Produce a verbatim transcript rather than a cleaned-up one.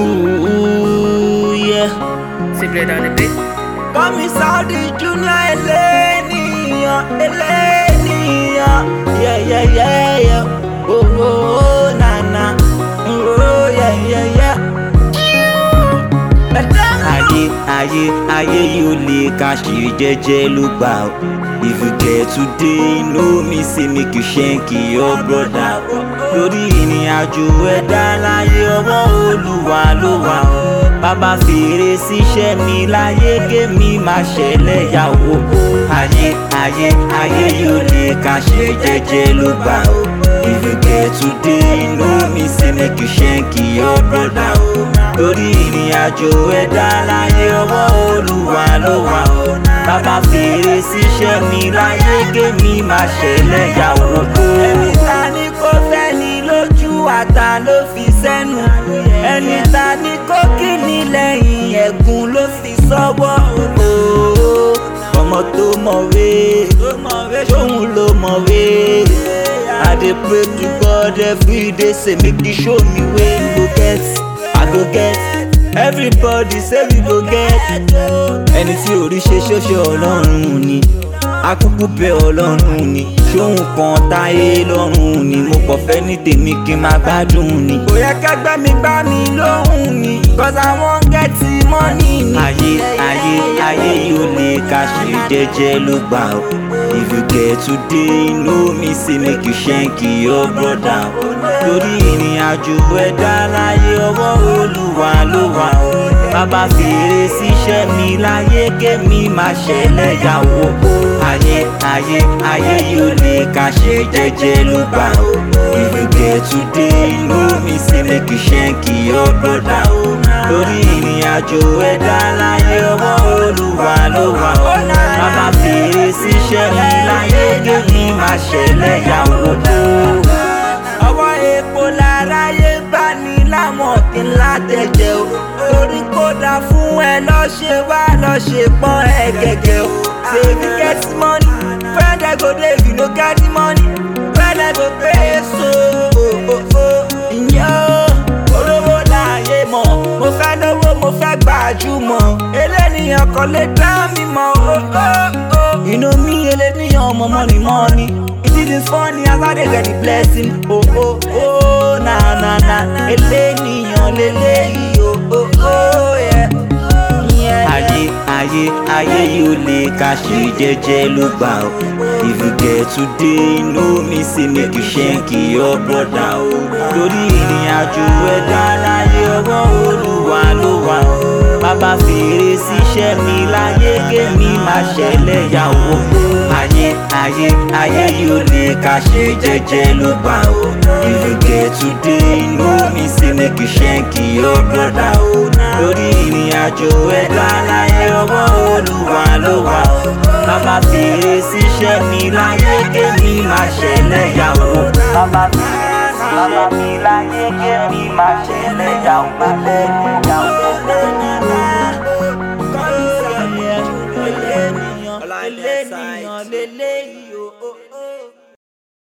Ooh, yeah. Simply down the beat. Call me Saudi Junior Elenia, Elenia. Yeah, yeah, yeah, yeah. Oh, oh, oh, na, na. Oh, yeah, yeah, yeah. Ayé, ayé, ayé yóò lè ká ṣe jẹ́jẹ́ ló gbà ó. If you get today, you know me say make you shank your brother. Lórí ìrìn àjò ẹ̀dá láyé ọwọ́ Olúwa ló wà ó. Bàbá fèrè síṣẹ́ mi láyé kémi máa ṣẹlẹ̀ yàwó. Ayé, ayé, ayé yóò lè ká ṣe jẹ́jẹ́ ló gbà ó. If you get today, you know me say make you shank your brother. Lórí ìrìn àjò ẹ̀dá láyé ọwọ́ Olúwa ló wà ó. Bàbá fèrè síṣẹ́ mi láyé kémi máa ṣẹlẹ̀ yàwó. Ẹni ta ni kò fẹ́ ni lójú àtà ló fi sẹ́nu. Ẹni ta ni kò kí ni lẹ́yìn ẹ̀gún ló fi sọ́wọ́. Ọmọ tó mọ̀wé ṣóhun ló mọ̀wé. I dey pray to God every day say make you show me way you go get. I go get. Everybody say we go get. Ẹni tí orí ṣe ṣoṣo Ọlọ́run ni. Akúkú bẹ Ọlọ́run ni. Ṣóhun kan táyé lọ́rùn ni. Mo kàn fẹ́ ní tèmi kí n máa gbádùn ni. Kò yẹ kẹ́gbẹ́ mi gbá mi lóhùn ni. Cause I wan get money ni. Ayé, ayé, ayé yóò lè ká ṣe jẹ́jẹ́ ló gbà ó. If you get today, you know me say make you shank your brother. Lórí ìrìn àjò ẹ̀dá láyé ọwọ́ Olúwa ló wà ó. Bàbá fèrè síṣẹ́ mi láyé kémi máa ṣẹlẹ̀ yàwó. Ayé, ayé, ayé yóò lè ká ṣe jẹ́jẹ́ ló gbà ó. If you get today, you know me say make you shank your brother. Lórí ìrìn àjò ẹ̀dá láyé ọwọ́ Olúwa ló wà ó. Bàbá fèrè síṣẹ́ mi láyé kémi máa ṣẹlẹ̀ yàwó. Ọwọ́ epo láráyé bá ní láwọn kí n látẹ̀jẹ̀ o. Torí kódà fún ẹ lọ́ ṣe wá lọ́ ṣe pọ́n ẹ gẹ́gẹ́ o. Say if you get money, friend I go there if you no get the money. Friend I go pay so. Ìyẹn o, olówó láàyè mọ̀. Mo fẹ́ lówó, mo fẹ́ gbajúmọ̀. Eléníyàn kan lè dá mi mọ̀. You know me, eléníyàn ọmọ money money. It is funny as I dey get the blessing. Oh oh oh, na na na. Eléníyàn lélẹ́yìí. Oh oh oh, yeah. Ayé, ayé, ayé yóò lè ká ṣe jẹ́jẹ́ ló gbà ó. If you get today, you know me say make you shank your brother o. Lórí ìrìn àjò ẹ̀dá láyé ọwọ́ Olúwa ló wà ó. Bàbá fèrè síṣẹ́ mi láyé kémi máa ṣẹlẹ̀ yàwó. Ayé, ayé, ayé yóò lè ká ṣe jẹ́jẹ́ ló gbà ó. If you get today, you know me say make you shank your brother o. Lórí ìrìn àjò ẹ̀dá láyé ọwọ́ Olúwa ló wà ó. Bàbá fèrè síṣẹ́ mi láyé kémi máa ṣẹlẹ̀ yàwó. Bàbá fèrè síṣẹ́ mi láyé kémi máa ṣẹlẹ̀ yàwó.